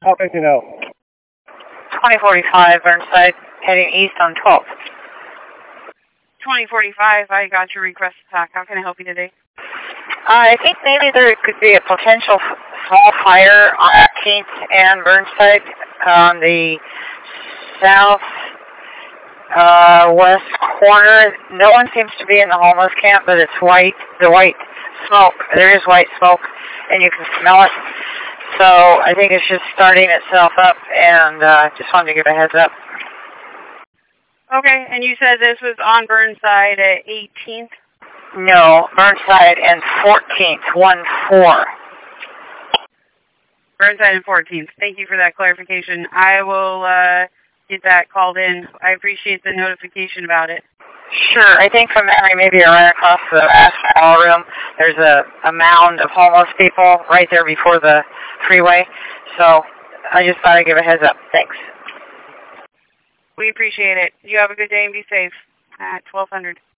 How can you know? 2045 Burnside, heading east on 12th. 2045, I got your request attack. How can I help you today? I think maybe there could be a potential small fire on 18th and Burnside on the south west corner. No one seems to be in the homeless camp, but it's white. The white smoke. There is white smoke, and you can smell it. So I think it's just starting itself up, and just wanted to give a heads up. Okay, and you said this was on Burnside at 18th? No, Burnside and 14th, 1-4. Burnside and 14th. Thank you for that clarification. I will get that called in. I appreciate the notification about it. Sure. I think from memory, maybe right across the asphalt room, there's a mound of homeless people right there before the freeway. So I just thought I'd give a heads up. Thanks. We appreciate it. You have a good day and be safe at 1200.